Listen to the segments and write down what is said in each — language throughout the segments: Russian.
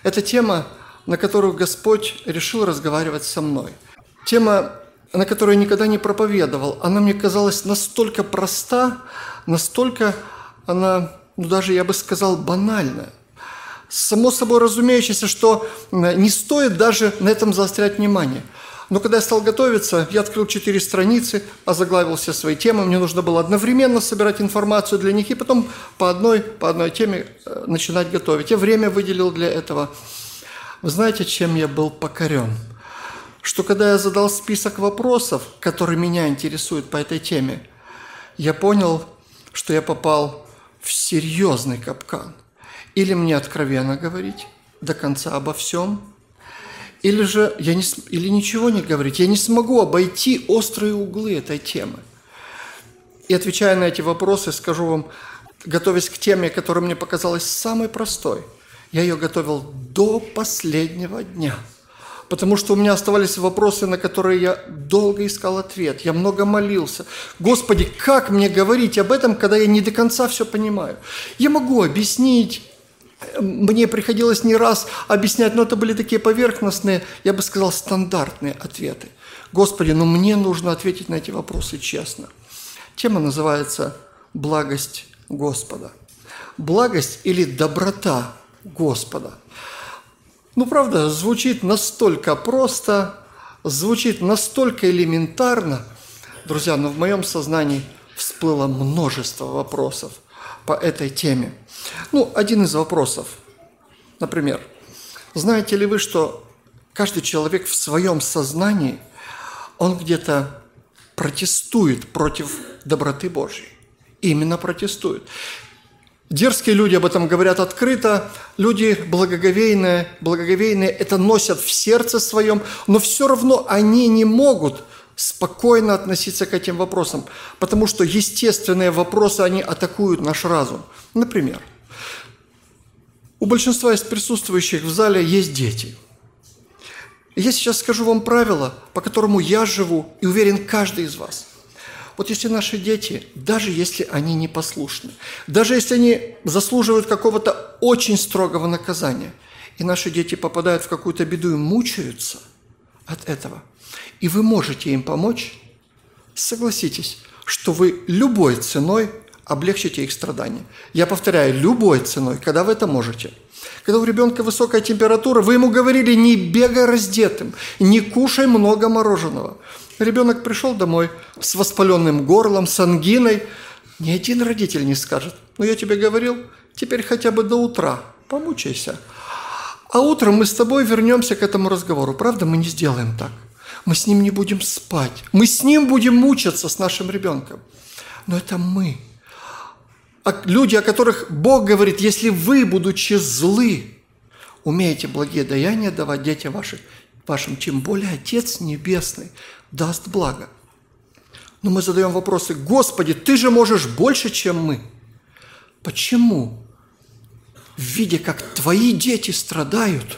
Это тема, на которую Господь решил разговаривать со мной. Тема, на которую я никогда не проповедовал. Она мне казалась настолько проста, настолько она, даже я бы сказал, банальная. Само собой разумеющееся, что не стоит даже на этом заострять внимание. Но когда я стал готовиться, я открыл 4 страницы, озаглавил все свои темы. Мне нужно было одновременно собирать информацию для них и потом по одной теме начинать готовить. Я время выделил для этого. Вы знаете, чем я был покорен? Что когда я задал список вопросов, которые меня интересуют по этой теме, я понял, что я попал в серьезный капкан. Или мне откровенно говорить до конца обо всем, или же или ничего не говорить. Я не смогу обойти острые углы этой темы. И отвечая на эти вопросы, скажу вам, готовясь к теме, которая мне показалась самой простой, я ее готовил до последнего дня. Потому что у меня оставались вопросы, на которые я долго искал ответ. Я много молился. Господи, как мне говорить об этом, когда я не до конца все понимаю? Я могу объяснить. Мне приходилось не раз объяснять, но это были такие поверхностные, я бы сказал, стандартные ответы. Господи, мне нужно ответить на эти вопросы честно. Тема называется «Благость Господа». Благость или доброта Господа. Правда, звучит настолько просто, звучит настолько элементарно. Друзья, в моем сознании всплыло множество вопросов по этой теме. Один из вопросов, например, знаете ли вы, что каждый человек в своем сознании, он где-то протестует против доброты Божьей? Именно протестует. Дерзкие люди об этом говорят открыто, люди благоговейные это носят в сердце своем, но все равно они не могут спокойно относиться к этим вопросам, потому что естественные вопросы, они атакуют наш разум. Например, у большинства из присутствующих в зале есть дети. Я сейчас скажу вам правило, по которому я живу, и уверен, каждый из вас. Если наши дети, даже если они непослушны, даже если они заслуживают какого-то очень строгого наказания, и наши дети попадают в какую-то беду и мучаются от этого, и вы можете им помочь, согласитесь, что вы любой ценой облегчите их страдания. Я повторяю, любой ценой, когда вы это можете. Когда у ребенка высокая температура, вы ему говорили: не бегай раздетым, не кушай много мороженого. Ребенок пришел домой с воспаленным горлом, с ангиной. Ни один родитель не скажет: я тебе говорил, теперь хотя бы до утра помучайся. А утром мы с тобой вернемся к этому разговору. Правда, мы не сделаем так. Мы с ним не будем спать. Мы с ним будем мучаться, с нашим ребенком. Но это мы. А люди, о которых Бог говорит: если вы, будучи злы, умеете благие даяния давать детям вашим, тем более Отец Небесный даст благо. Но мы задаем вопросы: Господи, Ты же можешь больше, чем мы. Почему, видя, как Твои дети страдают,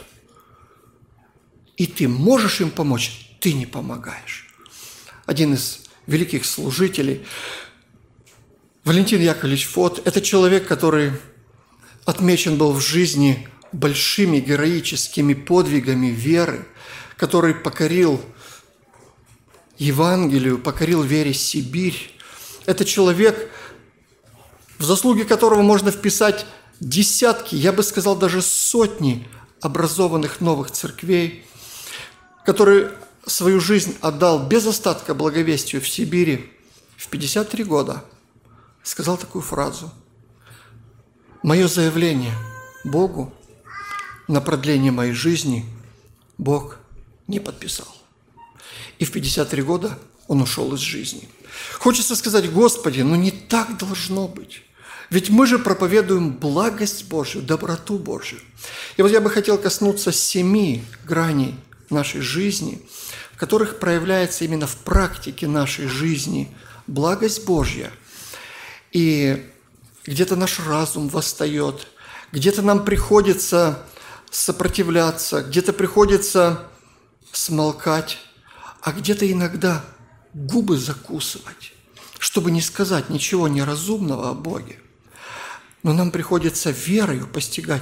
и Ты можешь им помочь, Ты не помогаешь? Один из великих служителей, Валентин Яковлевич Фот, это человек, который отмечен был в жизни большими героическими подвигами веры, который покорил Евангелию, покорил вере Сибирь. Это человек, в заслуги которого можно вписать десятки, я бы сказал, даже сотни образованных новых церквей, который свою жизнь отдал без остатка благовестию в Сибири. В 53 года сказал такую фразу: «Мое заявление Богу на продление моей жизни Бог не подписал». И в 53 года он ушел из жизни. Хочется сказать: Господи, не так должно быть. Ведь мы же проповедуем благость Божью, доброту Божью. И я бы хотел коснуться 7 граней нашей жизни, в которых проявляется именно в практике нашей жизни благость Божья. И где-то наш разум восстает, где-то нам приходится сопротивляться, где-то приходится смолкать, а где-то иногда губы закусывать, чтобы не сказать ничего неразумного о Боге. Но нам приходится верою постигать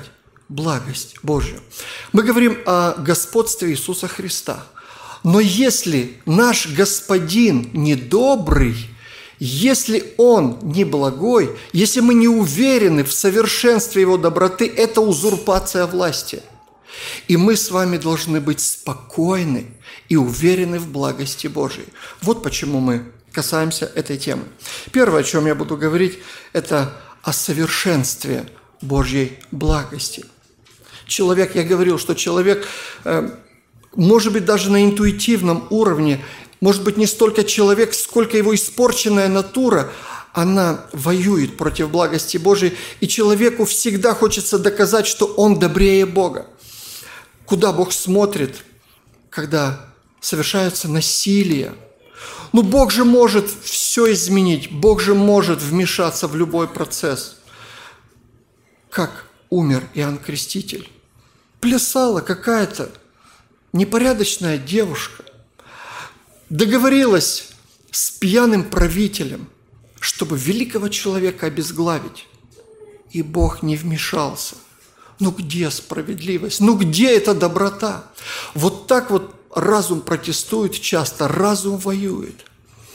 благость Божью. Мы говорим о господстве Иисуса Христа. Но если наш Господин недобрый, если Он не благой, если мы не уверены в совершенстве Его доброты, это узурпация власти. И мы с вами должны быть спокойны и уверены в благости Божией. Вот почему мы касаемся этой темы. Первое, о чем я буду говорить, это о совершенстве Божьей благости. Человек, я говорил, что человек, может быть, даже на интуитивном уровне, может быть, не столько человек, сколько его испорченная натура, она воюет против благости Божией, и человеку всегда хочется доказать, что он добрее Бога. Куда Бог смотрит, когда совершается насилие? Ну, Бог же может все изменить, Бог же может вмешаться в любой процесс. Как умер Иоанн Креститель? Плясала какая-то непорядочная девушка, договорилась с пьяным правителем, чтобы великого человека обезглавить, и Бог не вмешался. Ну где справедливость? Ну где эта доброта? Вот так вот разум протестует часто, разум воюет.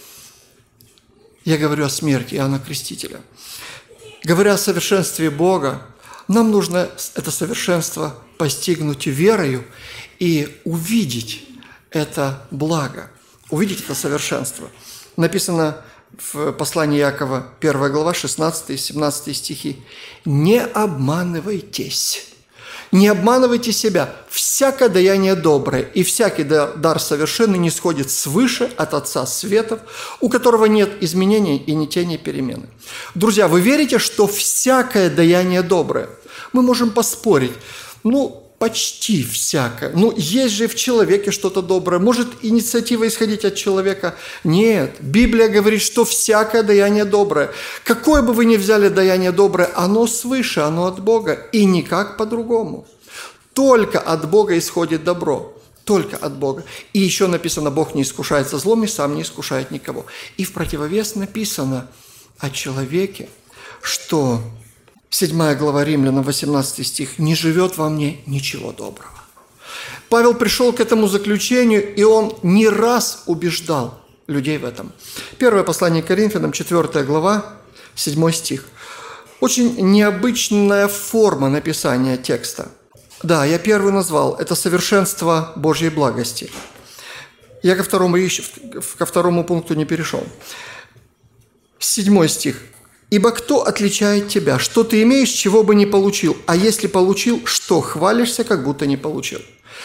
Я говорю о смерти Иоанна Крестителя. Говоря о совершенстве Бога, нам нужно это совершенство постигнуть верою и увидеть это благо, увидеть это совершенство. Написано в послании Иакова, 1 глава, 16 и 17 стихи. «Не обманывайтесь, не обманывайте себя. Всякое даяние доброе и всякий дар совершенный не сходит свыше от Отца светов, у которого нет изменений и ни тени перемены». Друзья, вы верите, что всякое даяние доброе? Мы можем поспорить. Почти всякое. Есть же в человеке что-то доброе. Может инициатива исходить от человека? Нет. Библия говорит, что всякое даяние доброе. Какое бы вы ни взяли даяние доброе, оно свыше, оно от Бога. И никак по-другому. Только от Бога исходит добро. Только от Бога. И еще написано, Бог не искушается злом и сам не искушает никого. И в противовес написано о человеке, что 7 глава Римлянам, 18 стих, «Не живет во мне ничего доброго». Павел пришел к этому заключению, и он не раз убеждал людей в этом. Первое послание к Коринфянам, 4 глава, 7 стих. Очень необычная форма написания текста. Да, я первый назвал, это совершенство Божьей благости. Я ко второму пункту не перешел. 7 стих. «Ибо кто отличает тебя? Что ты имеешь, чего бы не получил? А если получил, что хвалишься, как будто не получил?»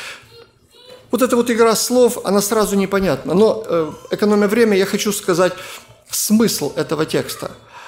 Вот эта вот игра слов, она сразу непонятна. Но, экономя время, я хочу сказать смысл этого текста.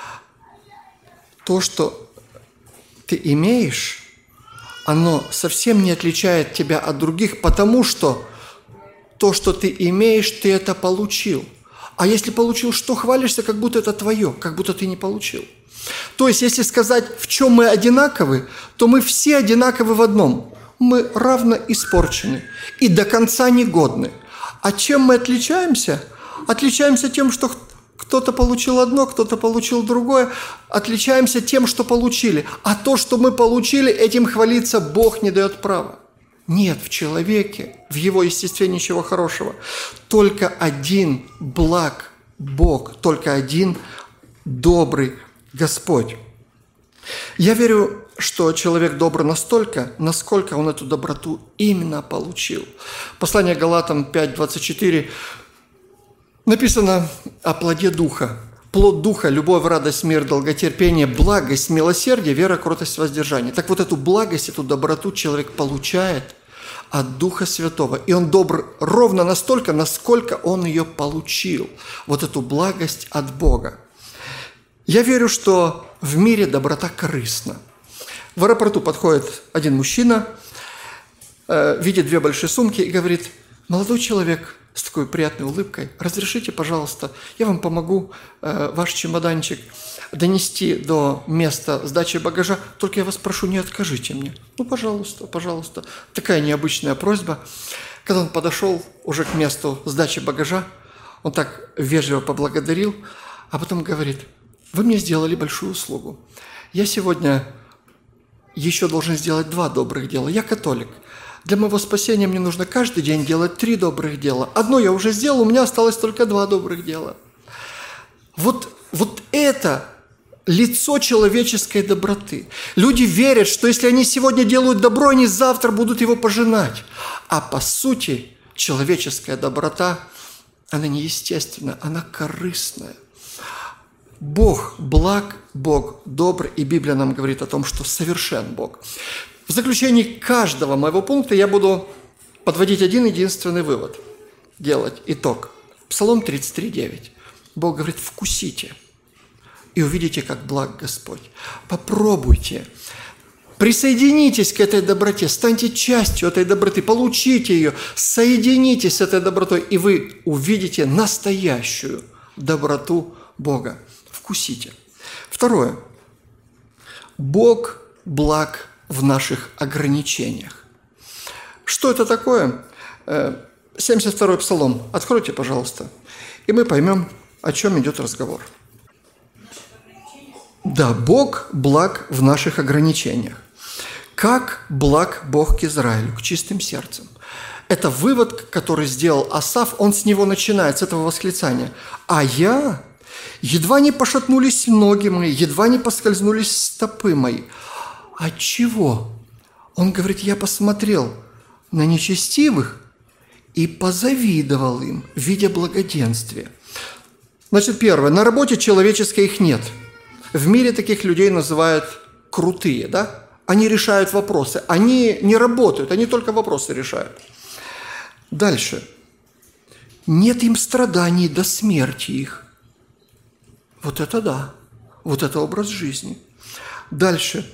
То, что ты имеешь, оно совсем не отличает тебя от других, потому что то, что ты имеешь, ты это получил. А если получил, что хвалишься, как будто это твое, как будто ты не получил. То есть, если сказать, в чем мы одинаковы, то мы все одинаковы в одном. Мы равно испорчены и до конца негодны. А чем мы отличаемся? Отличаемся тем, что кто-то получил одно, кто-то получил другое. Отличаемся тем, что получили. А то, что мы получили, этим хвалиться Бог не дает права. Нет в человеке, в его естестве ничего хорошего. Только один благ Бог, только один добрый Господь. Я верю, что человек добр настолько, насколько он эту доброту именно получил. Послание Галатам 5:24 написано о плоде Духа. Плод Духа – любовь, радость, мир, долготерпение, благость, милосердие, вера, кротость, воздержание. Так вот эту благость, эту доброту человек получает от Духа Святого. И он добр ровно настолько, насколько он ее получил. Вот эту благость от Бога. Я верю, что в мире доброта корыстна. В аэропорту подходит один мужчина, видит 2 большие сумки и говорит: «Молодой человек», с такой приятной улыбкой: «Разрешите, пожалуйста, я вам помогу ваш чемоданчик донести до места сдачи багажа, только я вас прошу, не откажите мне». Пожалуйста, пожалуйста. Такая необычная просьба. Когда он подошел уже к месту сдачи багажа, он так вежливо поблагодарил, а потом говорит: «Вы мне сделали большую услугу. Я сегодня еще должен сделать 2 добрых дела. Я католик. Для моего спасения мне нужно каждый день делать 3 добрых дела. Одно я уже сделал, у меня осталось только 2 добрых дела. Вот это лицо человеческой доброты. Люди верят, что если они сегодня делают добро, они завтра будут его пожинать. А по сути, человеческая доброта, она неестественная, она корыстная. Бог благ, Бог добр, и Библия нам говорит о том, что совершен Бог. В заключении каждого моего пункта я буду подводить один единственный вывод, делать итог. Псалом 33:9. Бог говорит: вкусите и увидите, как благ Господь. Попробуйте, присоединитесь к этой доброте, станьте частью этой доброты, получите ее, соединитесь с этой добротой, и вы увидите настоящую доброту Бога. Вкусите. Второе. Бог благ в наших ограничениях. Что это такое? 72-й Псалом. Откройте, пожалуйста, и мы поймем, о чем идет разговор. Да, Бог благ в наших ограничениях. Как благ Бог к Израилю, к чистым сердцем. Это вывод, который сделал Асаф, он с него начинает, с этого восклицания. А я, едва не пошатнулись ноги мои, едва не поскользнулись стопы мои. От чего? Он говорит: я посмотрел на нечестивых и позавидовал им, видя благоденствие. Значит, первое. На работе человеческой их нет. В мире таких людей называют крутые, да? Они решают вопросы. Они не работают, они только вопросы решают. Дальше. Нет им страданий до смерти их. Вот это да. Вот это образ жизни. Дальше.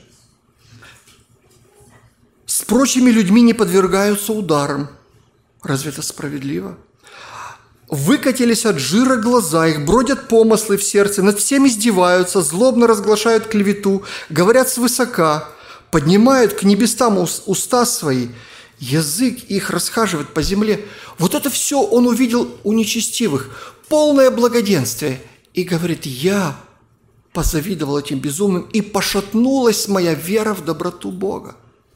С прочими людьми не подвергаются ударам. Разве это справедливо? Выкатились от жира глаза их, бродят помыслы в сердце, над всеми издеваются, злобно разглашают клевету, говорят свысока, поднимают к небесам уста свои, язык их расхаживает по земле. Вот это все он увидел у нечестивых, полное благоденствие. И говорит: я позавидовал этим безумным, и пошатнулась моя вера в доброту Бога.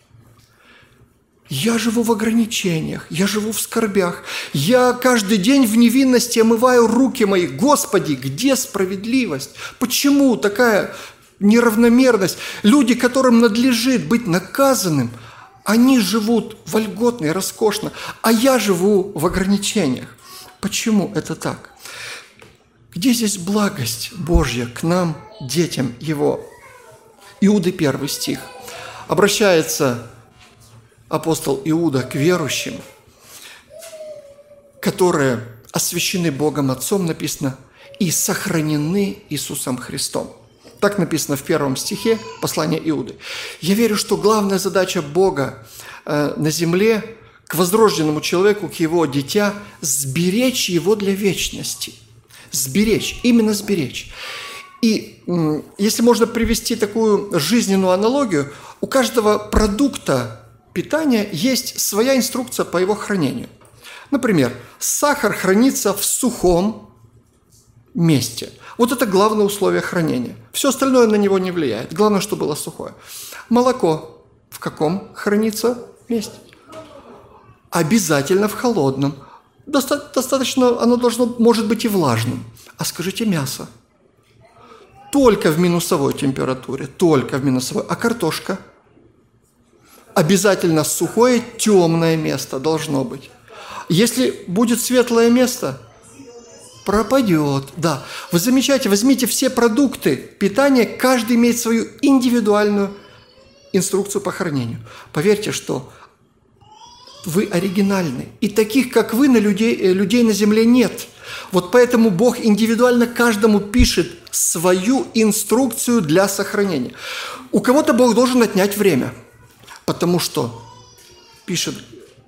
Я живу в ограничениях, я живу в скорбях, я каждый день в невинности омываю руки мои. Господи, где справедливость? Почему такая неравномерность? Люди, которым надлежит быть наказанным, они живут вольготно и роскошно, а я живу в ограничениях. Почему это так? Где здесь благость Божья к нам, детям Его? Иуды 1 стих. Обращается апостол Иуда к верующим, которые освящены Богом Отцом, написано, и сохранены Иисусом Христом. Так написано в 1 стихе послания Иуды. Я верю, что главная задача Бога на земле к возрожденному человеку, к его дитя, сберечь его для вечности. Сберечь, именно сберечь. И если можно привести такую жизненную аналогию, у каждого продукта питания есть своя инструкция по его хранению. Например, сахар хранится в сухом месте. Вот это главное условие хранения. Все остальное на него не влияет. Главное, чтобы было сухое. Молоко в каком хранится месте? Обязательно в холодном. Достаточно, оно может быть и влажным. А скажите, мясо? Только в минусовой температуре, только в минусовой. А картошка? Обязательно сухое, темное место должно быть. Если будет светлое место, пропадет. Да, вы замечаете, возьмите все продукты питания, каждый имеет свою индивидуальную инструкцию по хранению. Поверьте, что вы оригинальны. И таких, как вы, людей на земле нет. Вот поэтому Бог индивидуально каждому пишет свою инструкцию для сохранения. У кого-то Бог должен отнять время. Потому что, пишет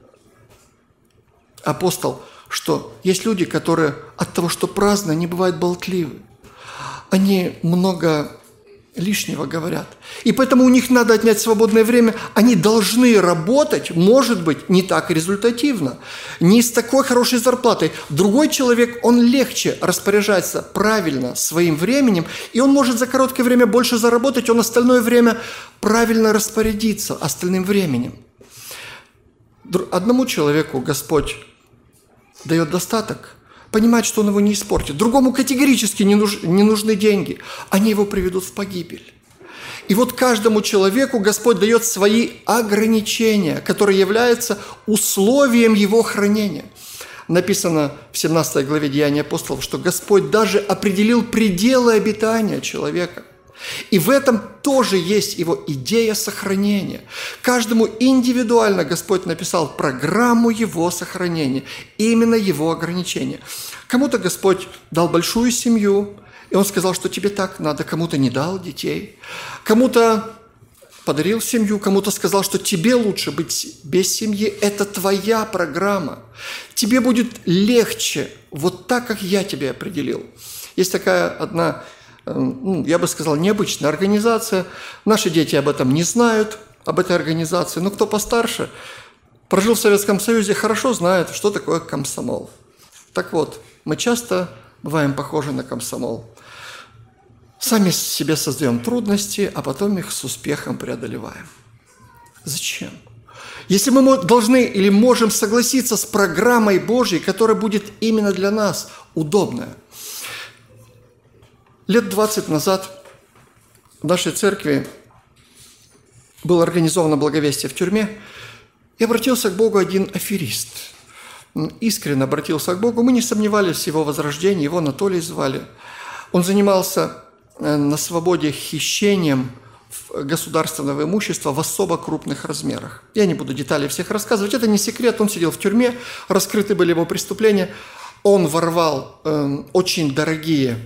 апостол, что есть люди, которые от того, что праздно, они бывают болтливы. Они много лишнего говорят. И поэтому у них надо отнять свободное время. Они должны работать, может быть, не так результативно, не с такой хорошей зарплатой. Другой человек, он легче распоряжается правильно своим временем, и он может за короткое время больше заработать, он остальное время правильно распорядиться остальным временем. Одному человеку Господь дает достаток, понимает, что он его не испортит. Другому категорически не нужны деньги. Они его приведут в погибель. И вот каждому человеку Господь дает свои ограничения, которые являются условием его хранения. Написано в 17 главе Деяний апостолов, что Господь даже определил пределы обитания человека. И в этом тоже есть его идея сохранения. Каждому индивидуально Господь написал программу его сохранения, именно его ограничения. Кому-то Господь дал большую семью, и Он сказал, что тебе так надо, кому-то не дал детей. Кому-то подарил семью, кому-то сказал, что тебе лучше быть без семьи, это твоя программа. Тебе будет легче, вот так, как я тебе определил. Есть такая одна, я бы сказал, необычная организация. Наши дети об этом не знают, об этой организации. Но кто постарше, прожил в Советском Союзе, хорошо знает, что такое комсомол. Так вот, мы часто бываем похожи на комсомол. Сами себе создаем трудности, а потом их с успехом преодолеваем. Зачем? Если мы должны или можем согласиться с программой Божьей, которая будет именно для нас удобная. Лет 20 назад в нашей церкви было организовано благовестие в тюрьме, и обратился к Богу один аферист. Он искренне обратился к Богу. Мы не сомневались в его возрождении, его Анатолий звали. Он занимался на свободе хищением государственного имущества в особо крупных размерах. Я не буду деталей всех рассказывать, это не секрет. Он сидел в тюрьме, раскрыты были его преступления. Он воровал очень дорогие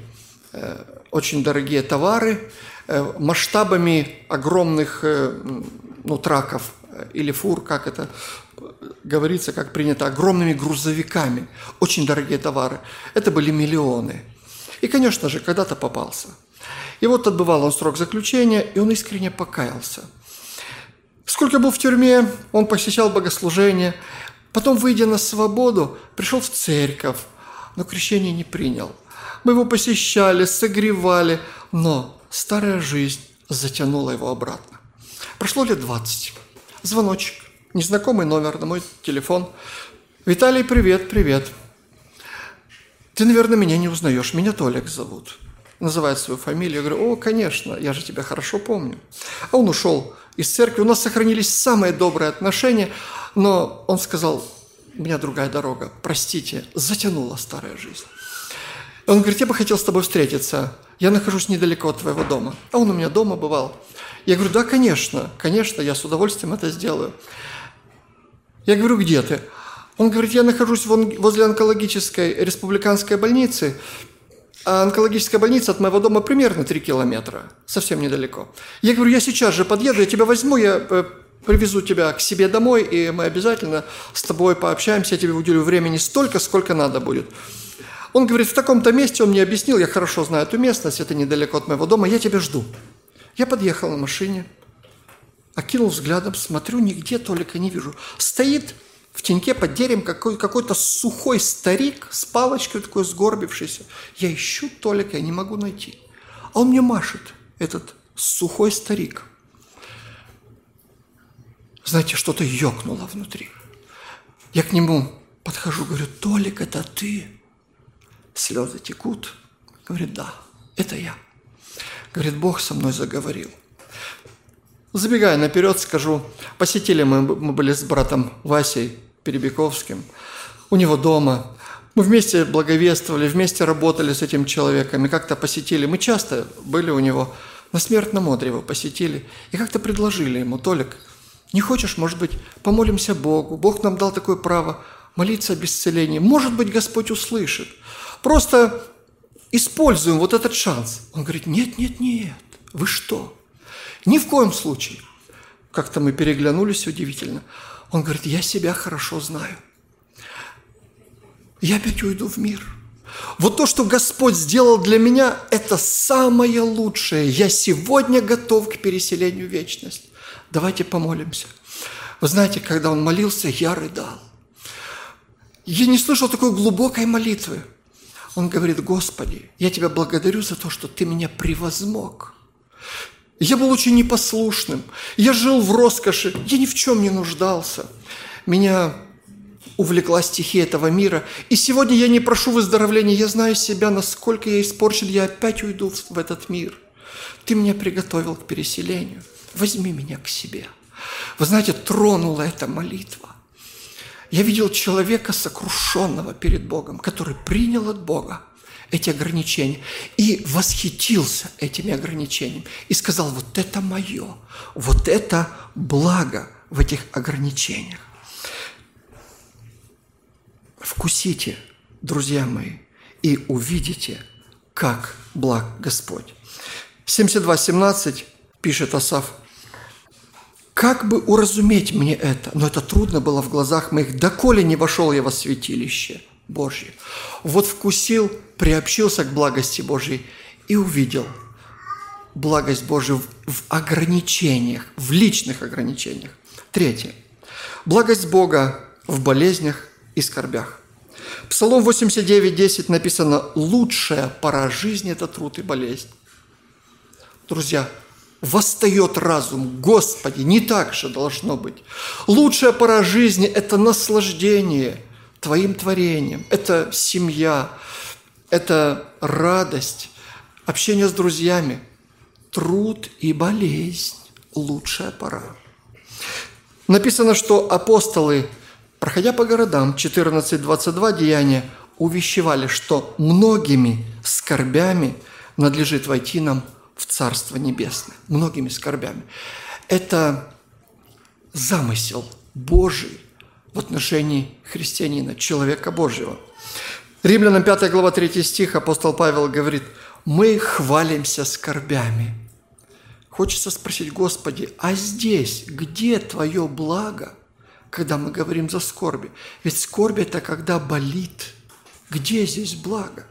товары масштабами огромных траков или фур, как это говорится, как принято, огромными грузовиками. Очень дорогие товары. Это были миллионы. И, конечно же, когда-то попался. И вот отбывал он срок заключения, и он искренне покаялся. Сколько был в тюрьме, он посещал богослужения. Потом, выйдя на свободу, пришел в церковь, но крещение не принял. Мы его посещали, согревали, но старая жизнь затянула его обратно. Прошло лет 20. Звоночек. Незнакомый номер на мой телефон. «Виталий, привет, привет. Ты, наверное, меня не узнаешь. Меня Толик зовут». Называет свою фамилию. Я говорю: «О, конечно, я же тебя хорошо помню». А он ушел из церкви. У нас сохранились самые добрые отношения, но он сказал: «У меня другая дорога. Простите, затянула старая жизнь». Он говорит: «Я бы хотел с тобой встретиться. Я нахожусь недалеко от твоего дома». А он у меня дома бывал. Я говорю: «Да, конечно, я с удовольствием это сделаю». Я говорю: «Где ты?» Он говорит: «Я нахожусь возле онкологической республиканской больницы, а онкологическая больница от моего дома примерно 3 километра, совсем недалеко». Я говорю: «Я сейчас же подъеду, я тебя возьму, я привезу тебя к себе домой, и мы обязательно с тобой пообщаемся, я тебе уделю времени столько, сколько надо будет». Он говорит: «В таком-то месте», он мне объяснил, я хорошо знаю эту местность, это недалеко от моего дома, я тебя жду. Я подъехал на машине, окинул взглядом, смотрю, нигде Толика не вижу. Стоит в теньке под деревом какой-то сухой старик с палочкой такой сгорбившийся. Я ищу Толика, я не могу найти. А он мне машет, этот сухой старик. Знаете, что-то ёкнуло внутри. Я к нему подхожу, говорю: «Толик, это ты?» Слезы текут. Говорит: «Да, это я». Говорит: «Бог со мной заговорил». Забегая наперед, скажу, посетили мы были с братом Васей Перебековским, у него дома. Мы вместе благовествовали, вместе работали с этим человеком, и как-то посетили. Мы часто были у него, на смертном одре его посетили, и как-то предложили ему: «Толик, не хочешь, может быть, помолимся Богу? Бог нам дал такое право молиться об исцелении. Может быть, Господь услышит. Просто используем вот этот шанс». Он говорит: «Нет, вы что? Ни в коем случае». Как-то мы переглянулись удивительно. Он говорит: «Я себя хорошо знаю. Я опять уйду в мир. Вот то, что Господь сделал для меня, это самое лучшее. Я сегодня готов к переселению в вечность. Давайте помолимся. Вы знаете, когда он молился, я рыдал. Я не слышал такой глубокой молитвы. Он говорит: Господи, я Тебя благодарю за то, что Ты меня превозмог. Я был очень непослушным. Я жил в роскоши. Я ни в чем не нуждался. Меня увлекла стихия этого мира. И сегодня я не прошу выздоровления. Я знаю себя, насколько я испорчен. Я опять уйду в этот мир. Ты меня приготовил к переселению. Возьми меня к себе. Вы знаете, тронула эта молитва. Я видел человека, сокрушенного перед Богом, который принял от Бога эти ограничения и восхитился этими ограничениями. И сказал: вот это мое, вот это благо в этих ограничениях. Вкусите, друзья мои, и увидите, как благ Господь. 72:17 пишет Асаф: «Как бы уразуметь мне это? Но это трудно было в глазах моих, доколе не вошел я во святилище Божье». Вот вкусил, приобщился к благости Божьей и увидел благость Божию в ограничениях, в личных ограничениях. Третье. Благость Бога в болезнях и скорбях. Псалом 89:10 написано: «Лучшая пора жизни – это труд и болезнь». Друзья, восстает разум: Господи, не так же должно быть. Лучшая пора жизни – это наслаждение Твоим творением, это семья, это радость, общение с друзьями. Труд и болезнь – лучшая пора. Написано, что апостолы, проходя по городам, 14:22 Деяния, увещевали, что многими скорбями надлежит войти нам в Царство Небесное. Многими скорбями. Это замысел Божий в отношении христианина, человека Божьего. Римлянам 5 глава 3 стих апостол Павел говорит: «Мы хвалимся скорбями». Хочется спросить: Господи, а здесь где Твое благо, когда мы говорим за скорби? Ведь скорбь – это когда болит. Где здесь благо?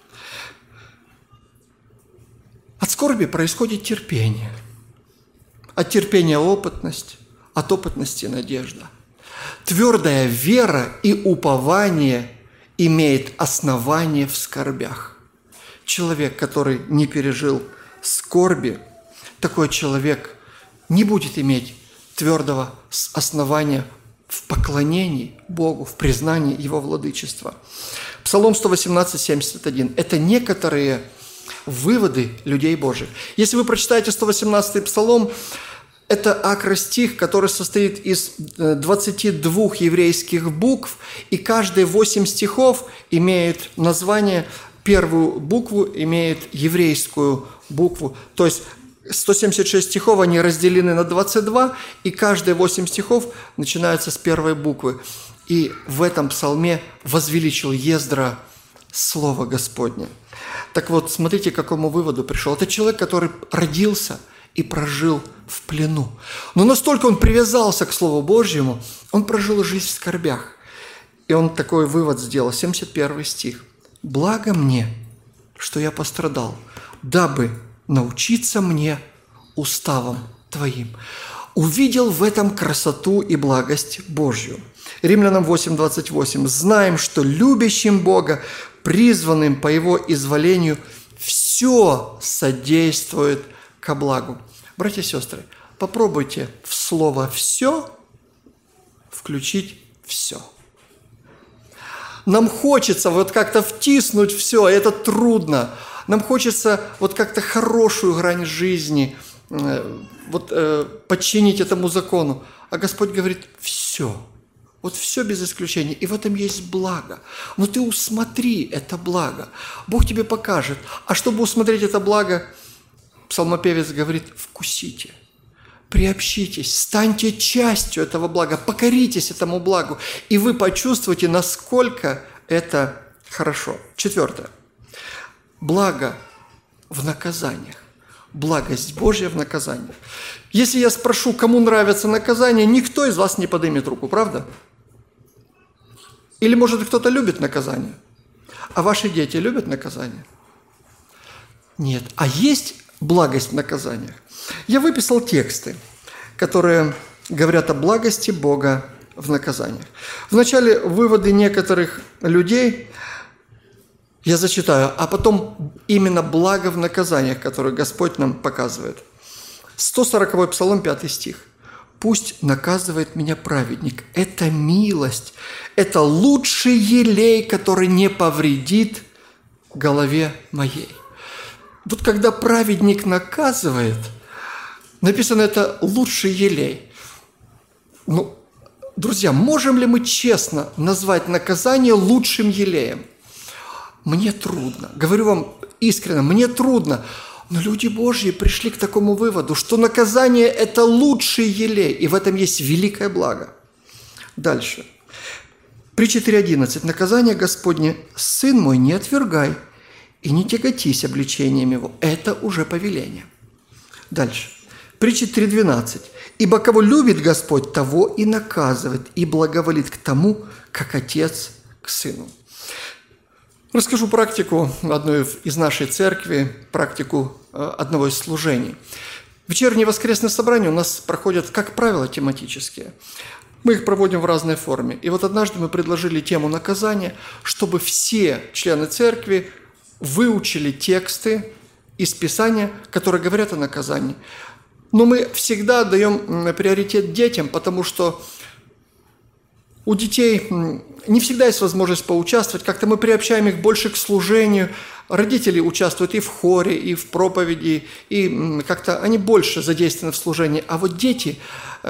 От скорби происходит терпение. От терпения – опытность, от опытности – надежда. Твердая вера и упование имеет основание в скорбях. Человек, который не пережил скорби, такой человек не будет иметь твердого основания в поклонении Богу, в признании Его владычества. Псалом 118:71 – это некоторые выводы людей Божьих. Если вы прочитаете 118-й псалом, это акростих, который состоит из 22 еврейских букв, и каждые 8 стихов имеют название, первую букву имеет еврейскую букву. То есть 176 стихов, они разделены на 22, и каждые 8 стихов начинаются с первой буквы. И в этом псалме возвеличил Ездра Слово Господне. Так вот, смотрите, к какому выводу пришел. Это человек, который родился и прожил в плену. Но настолько он привязался к Слову Божьему, он прожил жизнь в скорбях. И он такой вывод сделал, 71 стих. «Благо мне, что я пострадал, дабы научиться мне уставам Твоим». Увидел в этом красоту и благость Божью. Римлянам 8:28. «Знаем, что любящим Бога, призванным по Его изволению, все содействует ко благу». Братья и сестры, попробуйте в слово «все» включить «все». Нам хочется вот как-то втиснуть все, это трудно. Нам хочется вот как-то хорошую грань жизни подчинить этому закону. А Господь говорит: все. Вот все без исключения. И в этом есть благо. Но ты усмотри это благо. Бог тебе покажет. А чтобы усмотреть это благо, псалмопевец говорит: вкусите, приобщитесь, станьте частью этого блага, покоритесь этому благу, и вы почувствуете, насколько это хорошо. 4. Благо в наказаниях. Благость Божья в наказаниях. Если я спрошу, кому нравится наказание, никто из вас не поднимет руку, правда? Или, может, кто-то любит наказание? А ваши дети любят наказание? Нет. А есть благость в наказаниях? Я выписал тексты, которые говорят о благости Бога в наказаниях. Вначале выводы некоторых людей я зачитаю, а потом именно благо в наказаниях, которые Господь нам показывает. 140-й Псалом, 5 стих. «Пусть наказывает меня праведник». Это милость, это лучший елей, который не повредит голове моей. Вот когда праведник наказывает, написано это лучший елей. Ну, друзья, можем ли мы честно назвать наказание лучшим елеем? Мне трудно. Говорю вам искренне, мне трудно. Но люди Божьи пришли к такому выводу, что наказание – это лучший елей, и в этом есть великое благо. Дальше. Притча 4.11. «Наказание Господне, сын мой, не отвергай, и не тяготись обличением его». Это уже повеление. Дальше. Притча 3.12. «Ибо кого любит Господь, того и наказывает, и благоволит к тому, как отец к сыну». Расскажу практику одной из нашей церкви, практику одного из служений. Вечерние воскресные собрания у нас проходят, как правило, тематические. Мы их проводим в разной форме. И вот однажды мы предложили тему наказания, чтобы все члены церкви выучили тексты из Писания, которые говорят о наказании. Но мы всегда даем приоритет детям, потому что у детей не всегда есть возможность поучаствовать, как-то мы приобщаем их больше к служению. Родители участвуют и в хоре, и в проповеди, и как-то они больше задействованы в служении. А вот дети,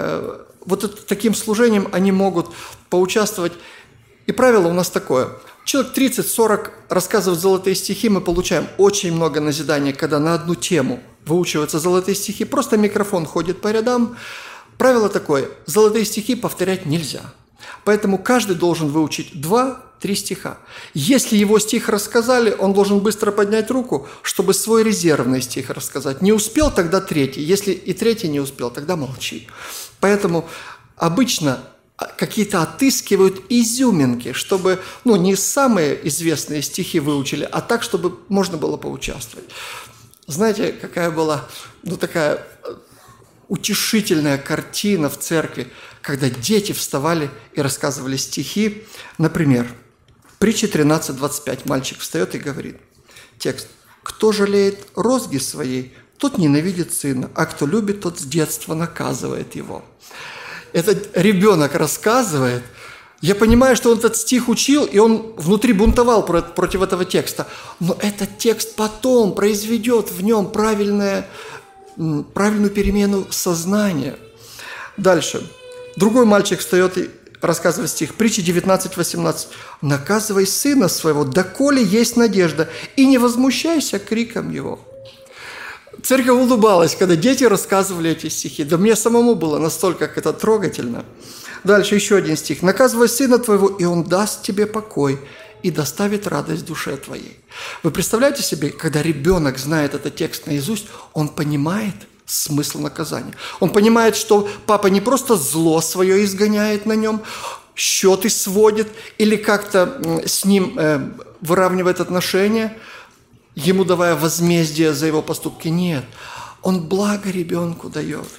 вот таким служением они могут поучаствовать. И правило у нас такое. Человек 30-40 рассказывает золотые стихи, мы получаем очень много назидания, когда на одну тему выучиваются золотые стихи. Просто микрофон ходит по рядам. Правило такое. Золотые стихи повторять нельзя. Поэтому каждый должен выучить 2-3 стиха. Если его стих рассказали, он должен быстро поднять руку, чтобы свой резервный стих рассказать. Не успел, тогда третий. Если и третий не успел, тогда молчи. Поэтому обычно какие-то отыскивают изюминки, чтобы не самые известные стихи выучили, а так, чтобы можно было поучаствовать. Знаете, какая была такая утешительная картина в церкви, когда дети вставали и рассказывали стихи. Например, притча 13:25. Мальчик встает и говорит. Текст. «Кто жалеет розги своей, тот ненавидит сына, а кто любит, тот с детства наказывает его». Этот ребенок рассказывает. Я понимаю, что он этот стих учил, и он внутри бунтовал против этого текста. Но этот текст потом произведет в нем правильную перемену сознания. Дальше. Другой мальчик встает и рассказывает стих. Притча 19:18. «Наказывай сына своего, доколе есть надежда, и не возмущайся криком его». Церковь улыбалась, когда дети рассказывали эти стихи. Да мне самому было настолько это трогательно. Дальше еще один стих. «Наказывай сына твоего, и он даст тебе покой, и доставит радость душе твоей». Вы представляете себе, когда ребенок знает этот текст наизусть, он понимает смысл наказания. Он понимает, что папа не просто зло свое изгоняет на нем, счеты сводит или как-то с ним выравнивает отношения, ему давая возмездие за его поступки. Нет, он благо ребенку дает.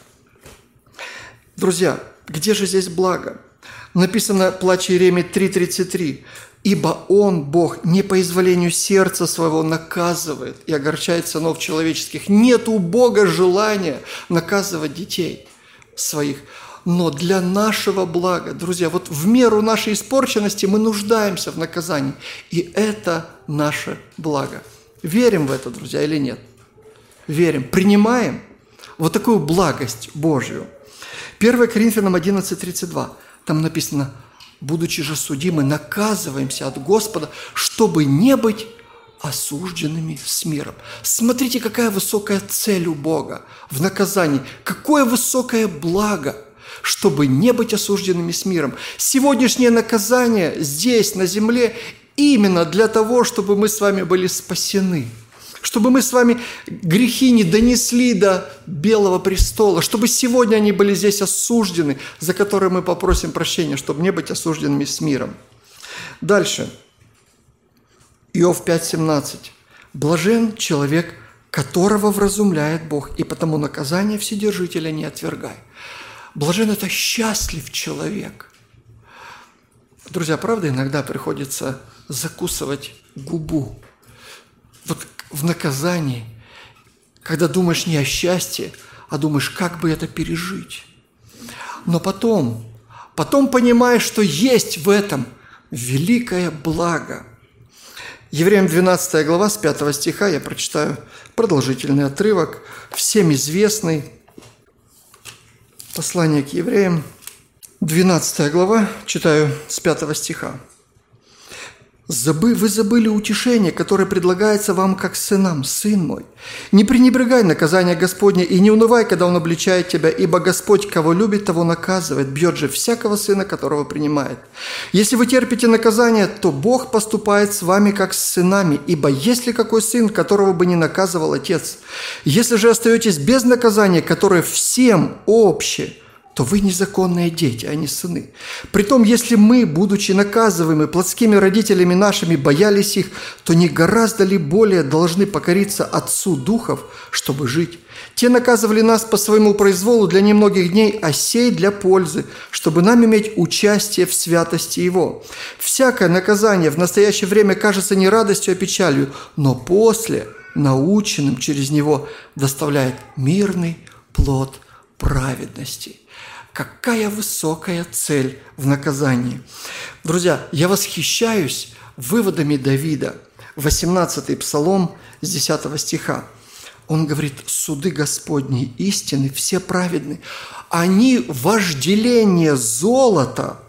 Друзья, где же здесь благо? Написано в Плаче Иеремии 3:33. «Ибо Он, Бог, не по изволению сердца своего наказывает и огорчает сынов человеческих». Нет у Бога желания наказывать детей своих, но для нашего блага. Друзья, вот в меру нашей испорченности мы нуждаемся в наказании, и это наше благо. Верим в это, друзья, или нет? Верим, принимаем вот такую благость Божью. 1 Коринфянам 11:32, там написано: «Будучи же судимы, наказываемся от Господа, чтобы не быть осужденными с миром». Смотрите, какая высокая цель у Бога в наказании, какое высокое благо, чтобы не быть осужденными с миром. Сегодняшнее наказание здесь, на земле, именно для того, чтобы мы с вами были спасены, чтобы мы с вами грехи не донесли до Белого престола, чтобы сегодня они были здесь осуждены, за которые мы попросим прощения, чтобы не быть осужденными с миром. Дальше. Иов 5:17. «Блажен человек, которого вразумляет Бог, и потому наказание Вседержителя не отвергай». Блажен – это счастлив человек. Друзья, правда, иногда приходится закусывать губу. Вот в наказании, когда думаешь не о счастье, а думаешь, как бы это пережить. Но потом понимаешь, что есть в этом великое благо. Евреям 12 глава, с 5 стиха, я прочитаю продолжительный отрывок, всем известный. Послание к евреям, 12 глава, читаю с 5 стиха. «Вы забыли утешение, которое предлагается вам как сынам, сын мой. Не пренебрегай наказание Господне и не унывай, когда Он обличает тебя, ибо Господь, кого любит, того наказывает, бьет же всякого сына, которого принимает. Если вы терпите наказание, то Бог поступает с вами как с сынами, ибо есть ли какой сын, которого бы не наказывал отец? Если же остаетесь без наказания, которое всем обще, то вы незаконные дети, а не сыны. Притом, если мы, будучи наказываемы плотскими родителями нашими, боялись их, то не гораздо ли более должны покориться Отцу Духов, чтобы жить? Те наказывали нас по своему произволу для немногих дней, а сей для пользы, чтобы нам иметь участие в святости Его. Всякое наказание в настоящее время кажется не радостью, а печалью, но после, наученным через него, доставляет мирный плод праведности». Какая высокая цель в наказании. Друзья, я восхищаюсь выводами Давида. 18-й Псалом с 10 стиха. Он говорит: «Суды Господни истины, все праведны. Они вожделение золота,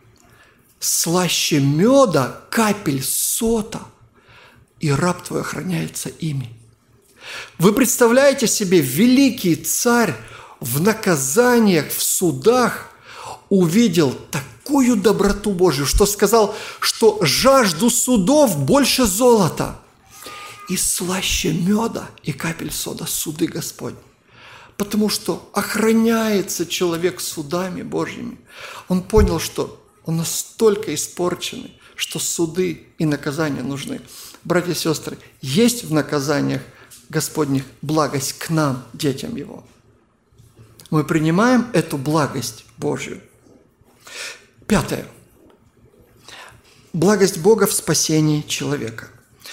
слаще меда, капель сота, и раб твой охраняется ими». Вы представляете себе, великий царь в наказаниях, в судах увидел такую доброту Божью, что сказал, что жажду судов больше золота и слаще меда и капель сода суды Господни. Потому что охраняется человек судами Божьими. Он понял, что он настолько испорченный, что суды и наказания нужны. Братья и сестры, есть в наказаниях Господних благость к нам, детям Его. Мы принимаем эту благость Божью. 5. Благость Бога в спасении человека.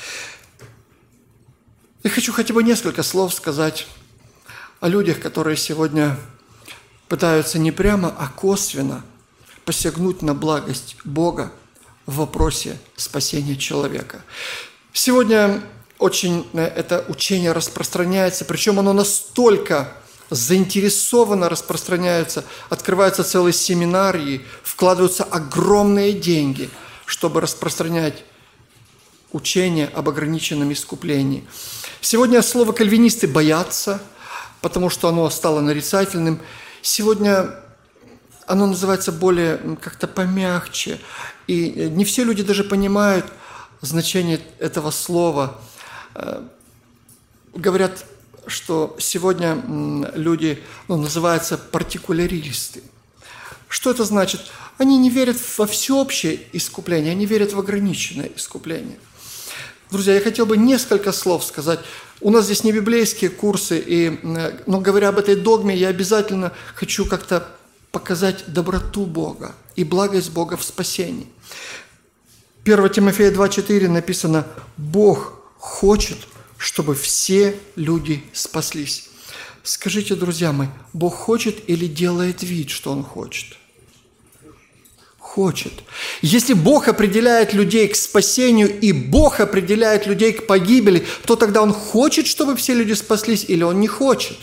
Я хочу хотя бы несколько слов сказать о людях, которые сегодня пытаются не прямо, а косвенно посягнуть на благость Бога в вопросе спасения человека. Сегодня очень это учение распространяется, причем оно настолько заинтересованно распространяются, открываются целые семинарии, вкладываются огромные деньги, чтобы распространять учение об ограниченном искуплении. Сегодня слово кальвинисты боятся, потому что оно стало нарицательным. Сегодня оно называется более как-то помягче, и не все люди даже понимают значение этого слова. Говорят, что сегодня люди называются партикуляристы. Что это значит? Они не верят во всеобщее искупление, они верят в ограниченное искупление. Друзья, я хотел бы несколько слов сказать. У нас здесь не библейские курсы, но говоря об этой догме, я обязательно хочу как-то показать доброту Бога и благость Бога в спасении. 1 Тимофея 2,4 написано: «Бог хочет, чтобы все люди спаслись». Скажите, друзья мои, Бог хочет или делает вид, что Он хочет? Хочет. Если Бог определяет людей к спасению и Бог определяет людей к погибели, то тогда Он хочет, чтобы все люди спаслись, или Он не хочет?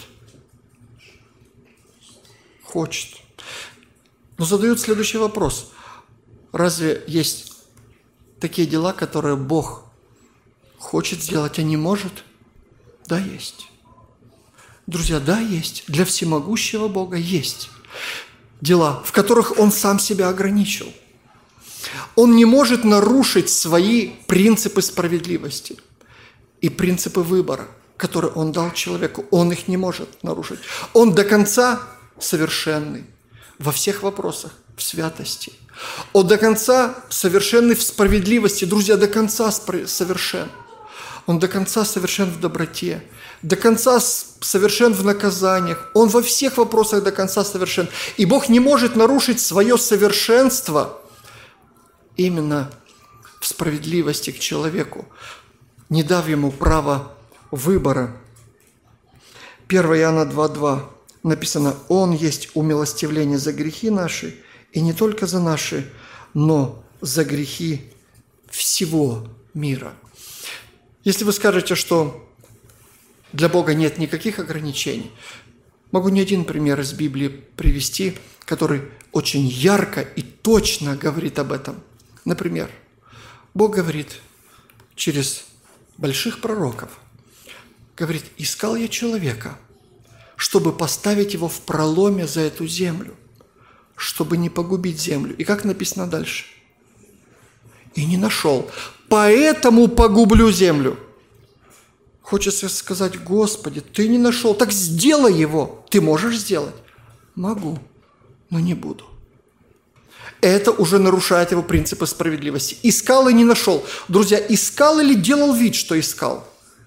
Хочет. Но задают следующий вопрос. Разве есть такие дела, которые Бог хочет сделать, а не может? Да, есть. Друзья, да, есть. Для всемогущего Бога есть дела, в которых Он сам себя ограничил. Он не может нарушить свои принципы справедливости и принципы выбора, которые Он дал человеку. Он их не может нарушить. Он до конца совершенный во всех вопросах, в святости. Он до конца совершенный в справедливости. Друзья, до конца совершен. Он до конца совершен в доброте, до конца совершен в наказаниях. Он во всех вопросах до конца совершен. И Бог не может нарушить свое совершенство именно в справедливости к человеку, не дав ему права выбора. 1 Иоанна 2:2 написано: «Он есть умилостивление за грехи наши, и не только за наши, но за грехи всего мира». Если вы скажете, что для Бога нет никаких ограничений, могу не один пример из Библии привести, который очень ярко и точно говорит об этом. Например, Бог говорит через больших пророков, говорит: «Искал я человека, чтобы поставить его в проломе за эту землю, чтобы не погубить землю». И как написано дальше? «И не нашел, поэтому погублю землю». Хочется сказать: Господи, Ты не нашел, так сделай его. Ты можешь сделать? Могу, но не буду. Это уже нарушает его принципы справедливости. Искал и не нашел. Друзья, искал или делал вид, что искал?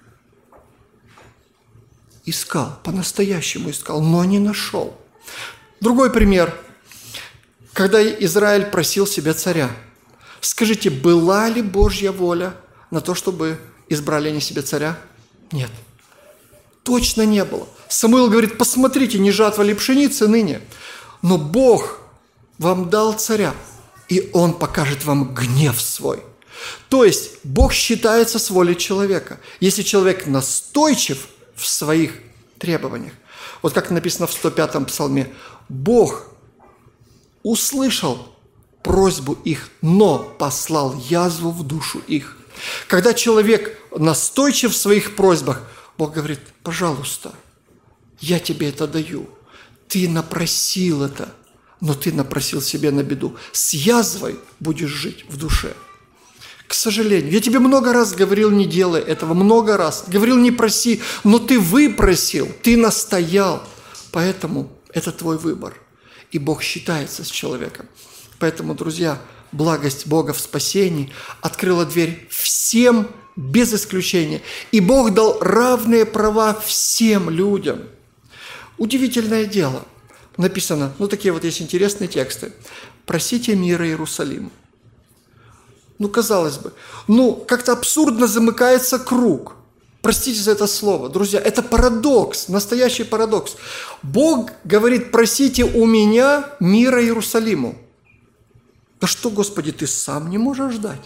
Искал, по-настоящему искал, но не нашел. Другой пример. Когда Израиль просил себе царя, скажите, была ли Божья воля на то, чтобы избрали они себе царя? Нет. Точно не было. Самуил говорит: посмотрите, не жатва ли пшеницы ныне, но Бог вам дал царя, и Он покажет вам гнев свой. То есть Бог считается с волей человека. Если человек настойчив в своих требованиях, вот как написано в 105-м псалме: Бог услышал просьбу их, но послал язву в душу их. Когда человек настойчив в своих просьбах, Бог говорит: пожалуйста, я тебе это даю. Ты напросил это, но ты напросил себе на беду. С язвой будешь жить в душе. К сожалению, я тебе много раз говорил: не делай этого, много раз. Говорил: не проси, но ты выпросил, ты настоял. Поэтому это твой выбор. И Бог считается с человеком. Поэтому, друзья, благость Бога в спасении открыла дверь всем без исключения. И Бог дал равные права всем людям. Удивительное дело. Написано, такие вот есть интересные тексты. «Просите мира Иерусалиму». Казалось бы, как-то абсурдно замыкается круг. Простите за это слово, друзья, это парадокс, настоящий парадокс. Бог говорит: просите у меня мира Иерусалиму. Да что, Господи, Ты сам не можешь дать?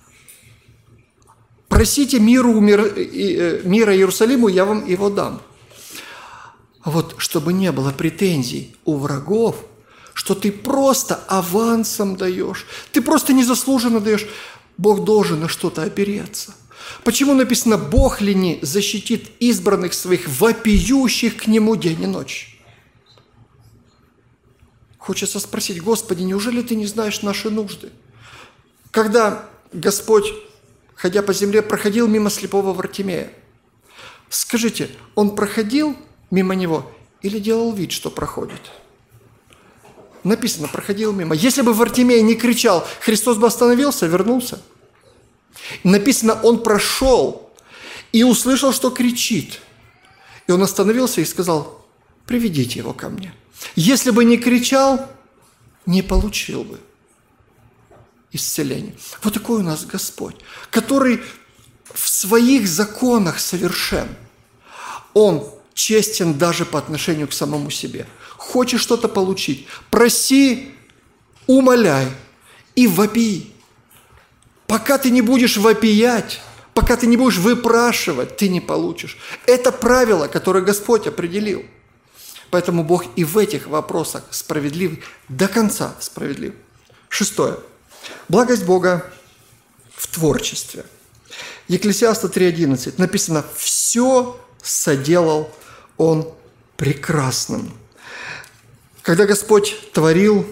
Просите мира Иерусалиму, я вам его дам. А вот чтобы не было претензий у врагов, что ты просто авансом даешь, ты просто незаслуженно даешь, Бог должен на что-то опереться. Почему написано: Бог ли не защитит избранных своих, вопиющих к Нему день и ночь? Хочется спросить: Господи, неужели Ты не знаешь наши нужды? Когда Господь, ходя по земле, проходил мимо слепого Вартимея, скажите, Он проходил мимо него или делал вид, что проходит? Написано: проходил мимо. Если бы Вартимей не кричал, Христос бы остановился, вернулся. Написано: он прошел и услышал, что кричит. И он остановился и сказал: приведите его ко мне. Если бы не кричал, не получил бы исцеления. Вот такой у нас Господь, который в своих законах совершен. Он честен даже по отношению к самому себе. Хочешь что-то получить, проси, умоляй и вопи. Пока ты не будешь вопиять, пока ты не будешь выпрашивать, ты не получишь. Это правило, которое Господь определил. Поэтому Бог и в этих вопросах справедлив, до конца справедлив. 6. Благость Бога в творчестве. Екклесиаста 3:11 написано: «Все соделал Он прекрасным». Когда Господь творил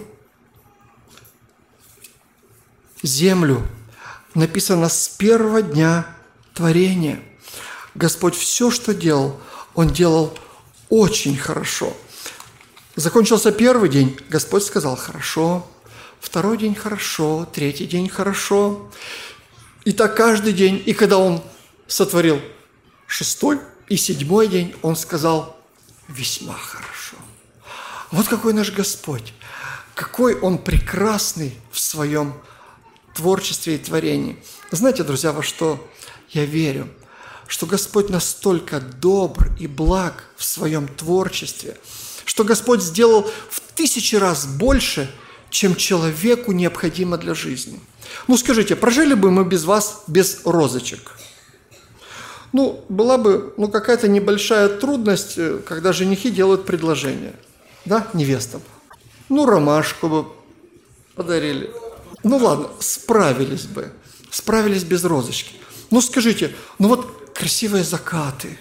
землю, написано с первого дня творения. Господь все, что делал, Он делал очень хорошо. Закончился первый день, Господь сказал: хорошо. второй день хорошо, третий день хорошо. И так каждый день. И когда он сотворил шестой и седьмой день, он сказал: весьма хорошо. Вот какой наш Господь, какой Он прекрасный в своем творчестве и творении. Знаете, друзья, во что я верю? Что Господь настолько добр и благ в своем творчестве, что Господь сделал в 1000 раз больше, чем человеку необходимо для жизни. Ну, скажите, прожили бы мы без вас без розочек? Ну, была бы какая-то небольшая трудность, когда женихи делают предложение, да, невестам. Ну, ромашку бы подарили. Ну, ладно, справились без розочки. Ну, скажите, вот красивые закаты.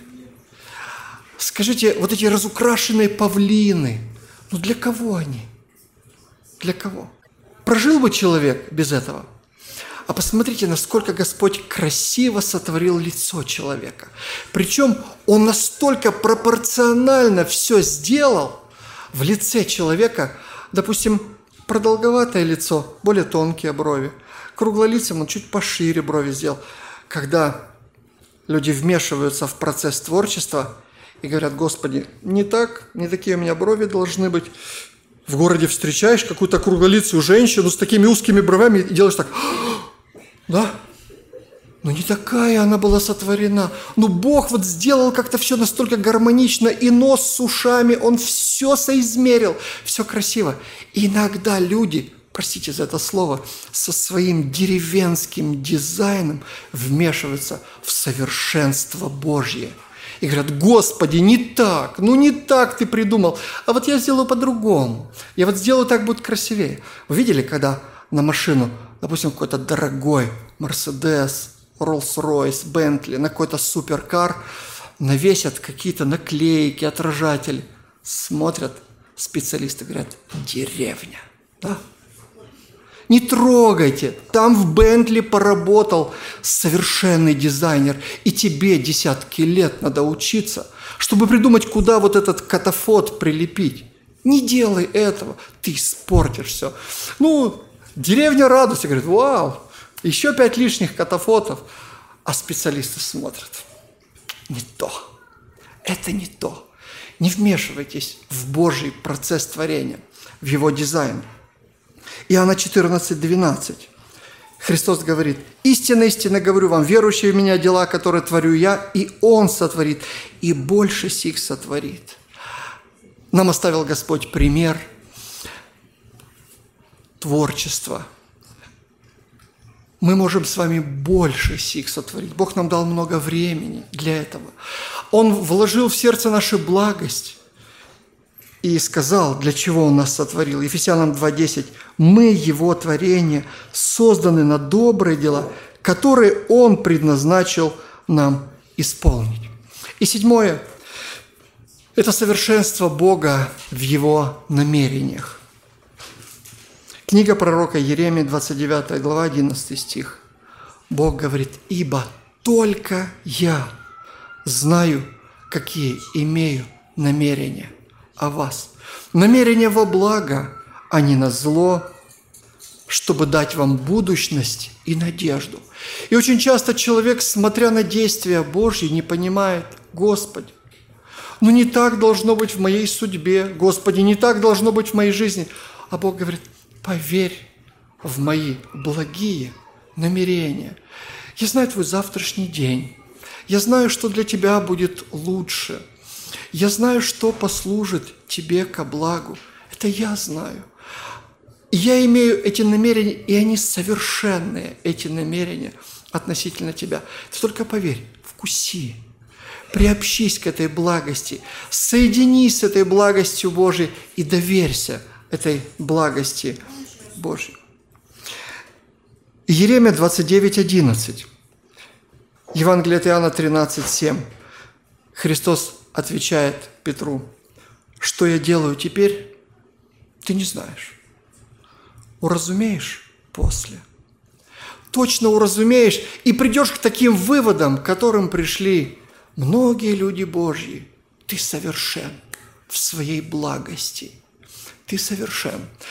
Скажите, вот эти разукрашенные павлины, для кого они? Для кого? Прожил бы человек без этого? А посмотрите, насколько Господь красиво сотворил лицо человека. Причем Он настолько пропорционально все сделал в лице человека. Допустим, продолговатое лицо, более тонкие брови. Круглолицым он чуть пошире брови сделал. Когда люди вмешиваются в процесс творчества и говорят: Господи, не такие у меня брови должны быть. В городе встречаешь какую-то круглолицую женщину с такими узкими бровями и делаешь так: да? Не такая она была сотворена. Бог сделал как-то все настолько гармонично, и нос с ушами, Он все соизмерил, все красиво. И иногда люди, простите за это слово, со своим деревенским дизайном вмешиваются в совершенство Божье. И говорят: Господи, не так ты придумал, а вот я сделаю по-другому. Я сделаю так, будет красивее. Вы видели, когда на машину, допустим, какой-то дорогой Мерседес, Роллс-Ройс, Бентли, на какой-то суперкар навесят какие-то наклейки, отражатели. Смотрят специалисты, говорят: деревня. Да? Не трогайте, там в Бентли поработал совершенный дизайнер, и тебе десятки лет надо учиться, чтобы придумать, куда вот этот катафот прилепить. Не делай этого, ты испортишь все. Деревня радуется, говорит: вау, еще 5 лишних катафотов. А специалисты смотрят: не то, это не то. Не вмешивайтесь в Божий процесс творения, в Его дизайн. Иоанна 14:12. Христос говорит: истинно, истинно говорю вам, верующие в Меня дела, которые творю Я, и Он сотворит, и больше сих сотворит. Нам оставил Господь пример творчества. Мы можем с вами больше сих сотворить. Бог нам дал много времени для этого. Он вложил в сердце нашу благость и сказал, для чего Он нас сотворил. Ефесянам 2:10. Мы Его творение, созданы на добрые дела, которые Он предназначил нам исполнить. И 7. Это совершенство Бога в Его намерениях. Книга пророка Иеремии, 29 глава, 11 стих. Бог говорит: «Ибо только Я знаю, какие имею намерения о вас. Намерения во благо, а не на зло, чтобы дать вам будущность и надежду». И очень часто человек, смотря на действия Божьи, не понимает: Господи, не так должно быть в моей судьбе, Господи, не так должно быть в моей жизни. А Бог говорит: поверь в мои благие намерения. Я знаю твой завтрашний день. Я знаю, что для тебя будет лучше. Я знаю, что послужит тебе ко благу. Это я знаю. И я имею эти намерения, и они совершенные, эти намерения относительно тебя. Ты только поверь, вкуси, приобщись к этой благости, соединись с этой благостью Божией и доверься этой благости Божьей. Иеремия 29:11. Евангелие от Иоанна 13:7. Христос отвечает Петру: что я делаю теперь, ты не знаешь. Уразумеешь после. Точно уразумеешь и придешь к таким выводам, к которым пришли многие люди Божьи. Ты совершен в своей благости. Ты совершен.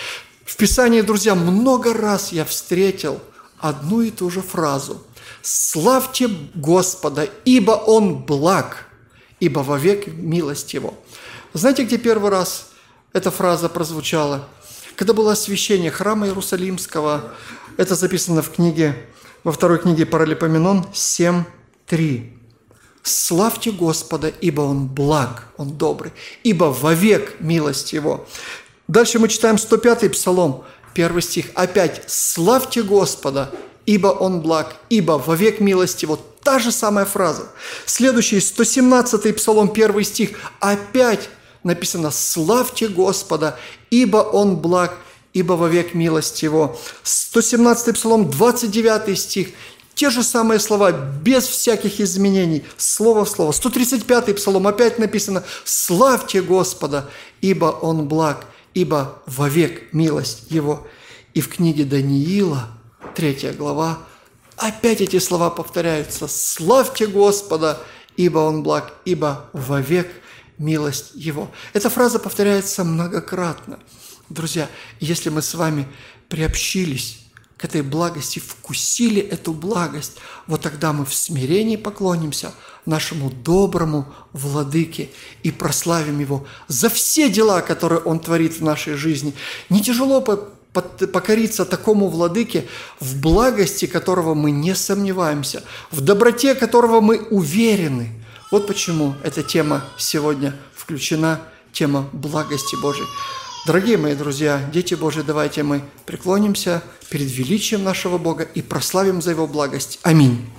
В Писании, друзья, много раз я встретил одну и ту же фразу. «Славьте Господа, ибо Он благ, ибо вовек милость Его». Знаете, где первый раз эта фраза прозвучала? Когда было освящение храма Иерусалимского. Это записано в книге, во второй книге Паралипоменон 7:3. «Славьте Господа, ибо Он благ, Он добрый, ибо вовек милость Его». Дальше мы читаем 105-й Псалом, 1 стих. Опять «Славьте Господа, ибо Он благ, ибо вовек милость Его». Та же самая фраза. Следующий 117-й Псалом, 1 стих. Опять написано «Славьте Господа, ибо Он благ, ибо вовек милость Его». 117-й Псалом, 29 стих. Те же самые слова, без всяких изменений, слово в слово. 135-й Псалом, опять написано «Славьте Господа, ибо Он благ, ибо вовек милость Его». И в книге Даниила, 3 глава, опять эти слова повторяются. «Славьте Господа, ибо Он благ, ибо вовек милость Его». Эта фраза повторяется многократно. Друзья, если мы с вами приобщились к этой благости, вкусили эту благость, вот тогда мы в смирении поклонимся нашему доброму Владыке и прославим Его за все дела, которые Он творит в нашей жизни. Не тяжело покориться такому Владыке, в благости которого мы не сомневаемся, в доброте которого мы уверены. Вот почему эта тема сегодня включена, тема благости Божией. Дорогие мои друзья, дети Божьи, давайте мы преклонимся перед величием нашего Бога и прославим за Его благость. Аминь.